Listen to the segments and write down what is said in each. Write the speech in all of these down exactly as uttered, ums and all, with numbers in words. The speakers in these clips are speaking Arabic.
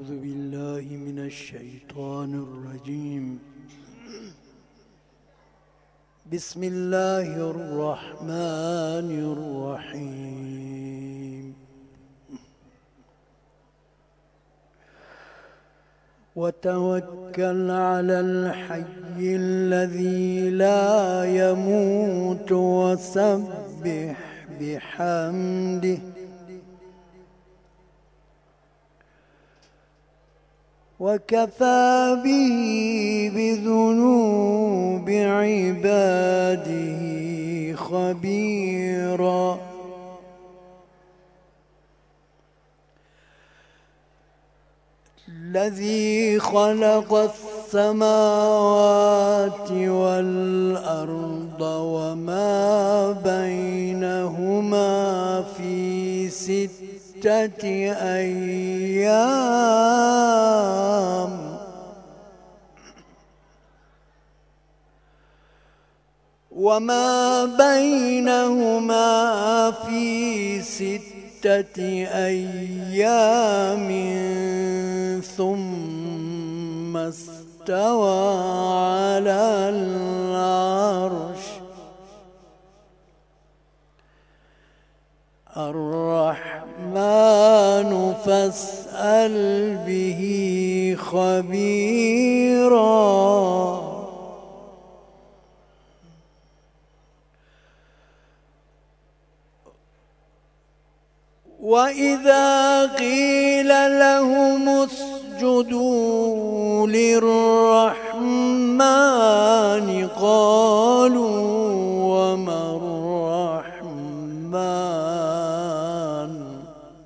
أعوذ بالله من الشيطان الرجيم. بسم الله الرحمن الرحيم. وتوكل على الحي الذي لا يموت وسبح بحمده وكفى به بذنوب عباده خبيرا. الذي خلق السماوات والأرض وما بينهما في ستة أيام وما بينهما في ستة أيام ثم استوى على العرش. الرحمن فاسأل به خبيرا. وإذا قيل لهم اسجدوا للرحمن قالوا وما الرحمن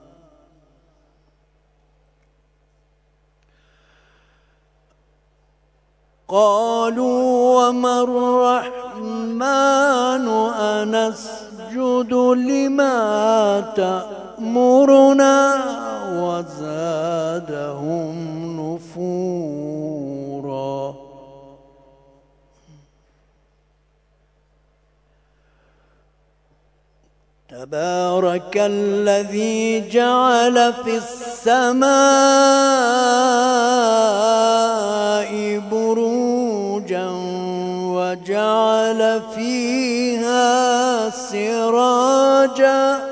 قالوا وما الرحمن أنسجد لما تأمرنا وزادهم نفورا. تبارك الذي جعل في السماء بروجا وجعل فيها سراجا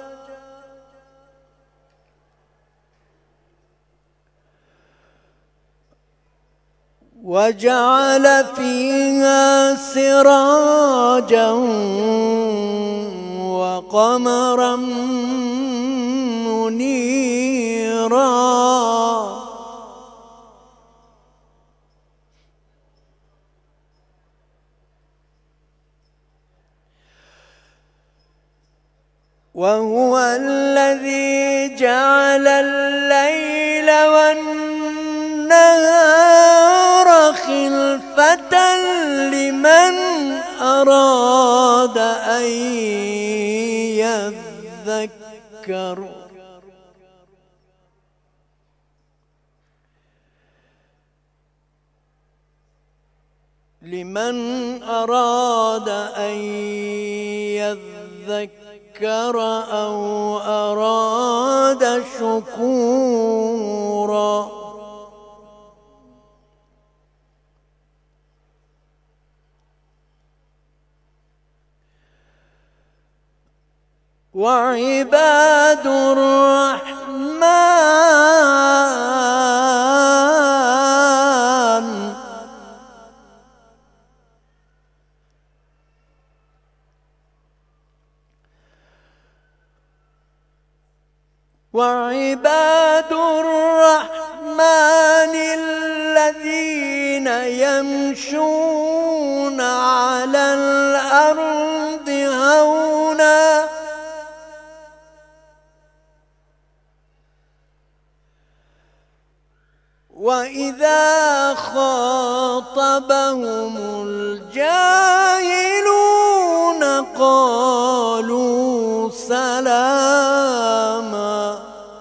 وجعل فيها سراجا وقمرا منيرا. وهو الذي جعل الليل والنهار خلفة لمن أراد أن يذكر لمن أراد أن يذكر أو أراد شكورا. وعباد الرحمن وعباد الرحمن الذين يمشون على الأرض هونا وإذا خاطبهم الجاهلون قالوا سلاما.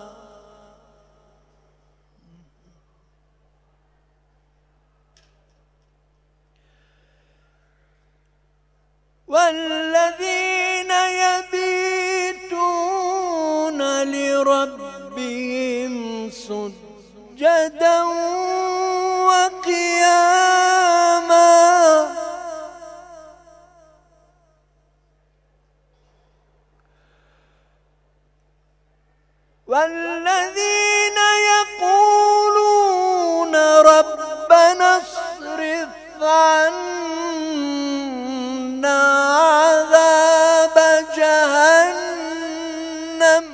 والذين يبيتون لربهم سجدا سجدا وقياما والذين يقولون ربنا اصرف عنا عذاب جهنم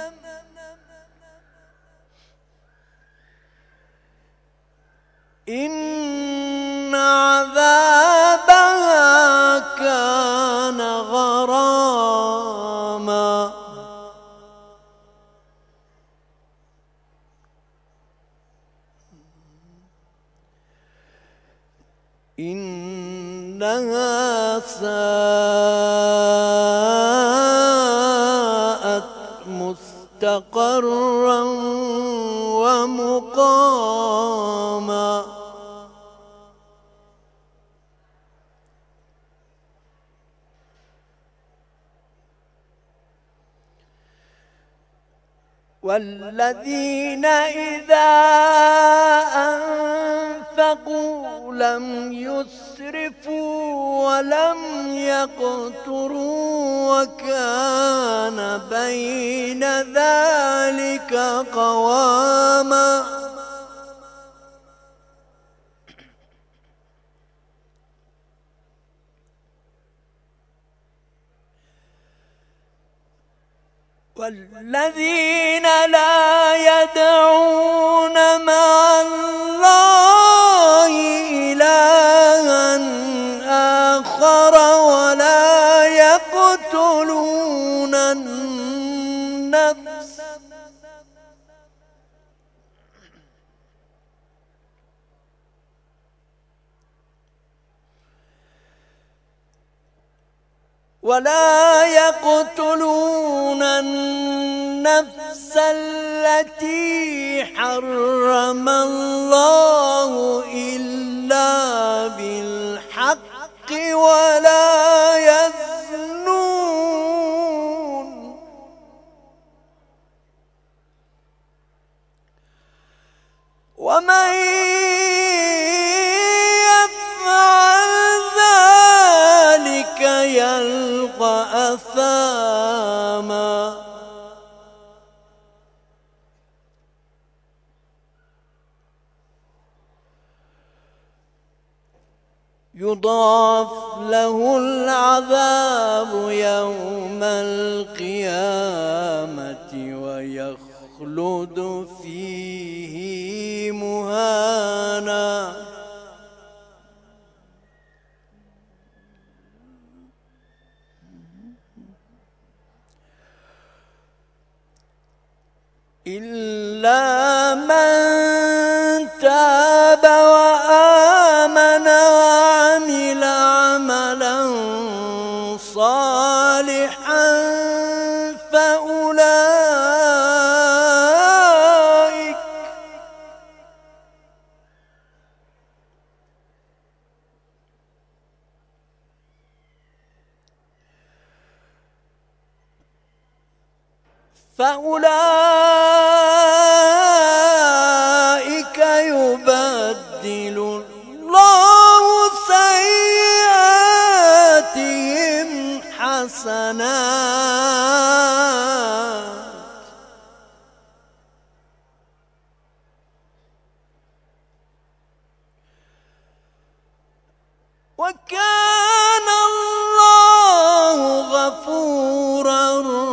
إن عذابها كان غراما إنها ساءت مستقرا ومقاما والذين إذا أنفقوا لم يسرفوا ولم يقتروا وكان بين ذلك قواما والذين لا يدعون مع الله إلها آخر ولا يقتلون النفس ولا يقتلون النفس التي حرم الله إلا بالحق ولا يزنون ومن يلقى أثاما يضاعف له العذاب يوم القيامة ويخلد فيه مهانا إلا من تاب وآمن وعمل عملا صالحا فأولئك فأولئك يبدل الله سيئاتهم حسنات وكان الله غفورا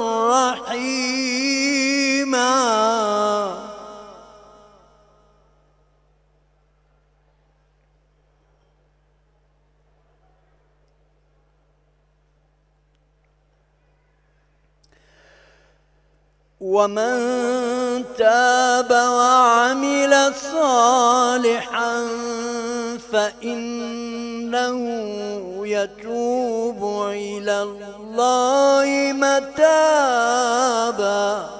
رحيما ومن تاب وعمل صالحا فإنه يتوب إلى الله متابا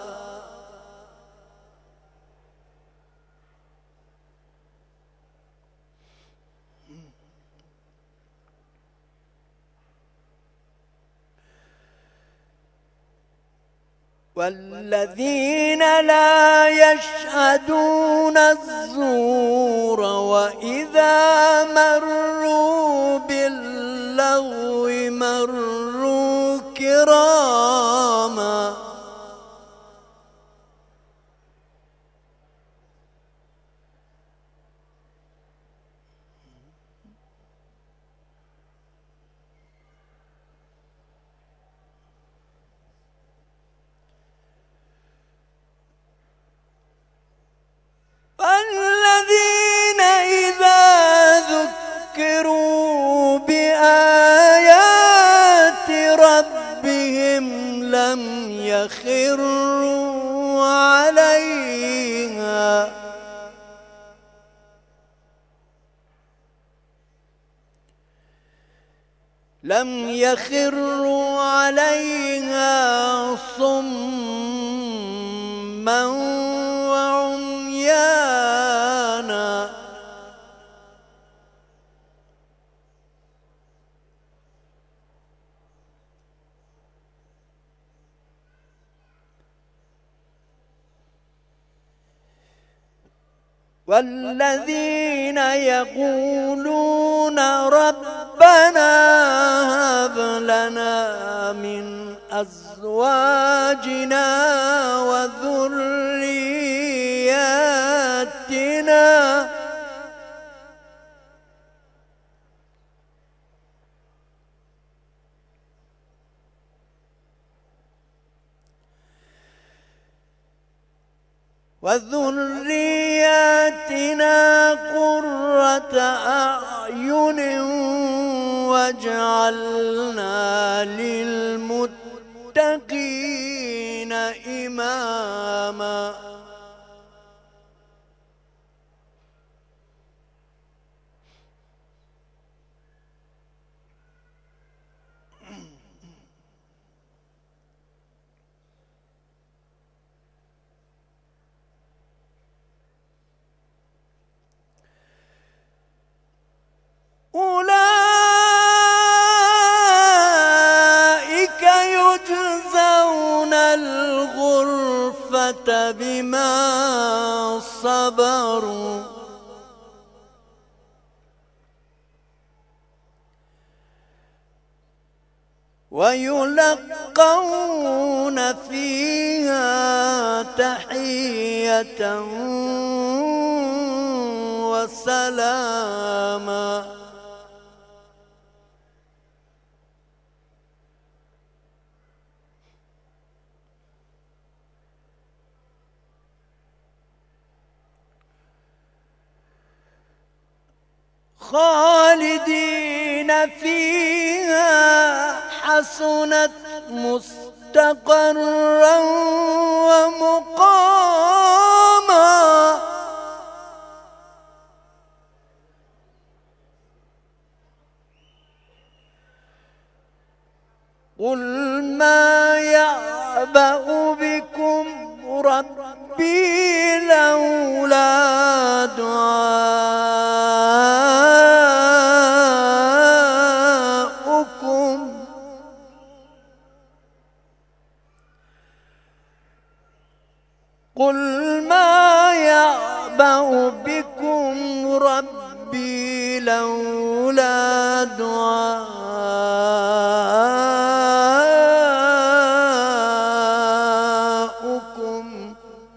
والذين لا يشهدون الزور وإذا مروا باللغو مروا كراما الذين إذا ذكروا بآيات ربهم لم يخروا عليها لم يخروا عليها صما وعميانا والذين يقولون ربنا هب لنا من أزواجنا وذرياتنا وذرياتنا قرة أعين واجعلنا للمتقين إماما أولئك يجزون الغرفة بما صبروا ويلقون فيها تحية وسلاما خالدين فيها حسنت مستقرا ومقاما قل ما يعبأ بكم ربي لولا دعاؤكم قل ما يعبأ بكم ربي لولا دعاؤكم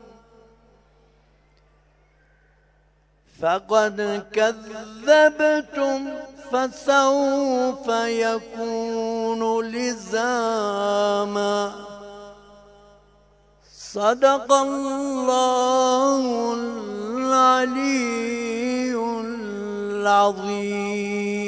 فقد كذبتم فسوف يكون لزاما صدق الله العلي العظيم.